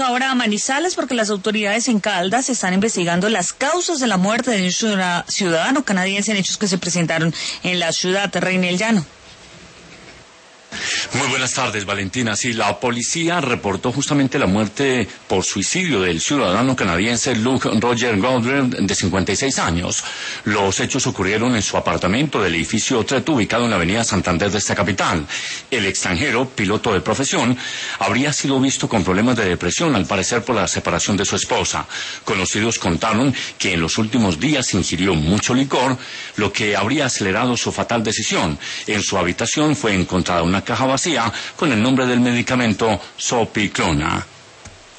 Ahora a Manizales porque las autoridades en Caldas están investigando las causas de la muerte de un ciudadano canadiense en hechos que se presentaron en la ciudad de Reina del Llano. Muy buenas tardes, Valentina. Sí, la policía reportó justamente la muerte por suicidio del ciudadano canadiense Luke Roger Goddard, de 56 años. Los hechos ocurrieron en su apartamento del edificio Tret, ubicado en la avenida Santander de esta capital. El extranjero, piloto de profesión, habría sido visto con problemas de depresión, al parecer por la separación de su esposa. Conocidos contaron que en los últimos días ingirió mucho licor, lo que habría acelerado su fatal decisión. En su habitación fue encontrada una caja vacía con el nombre del medicamento Zopiclona.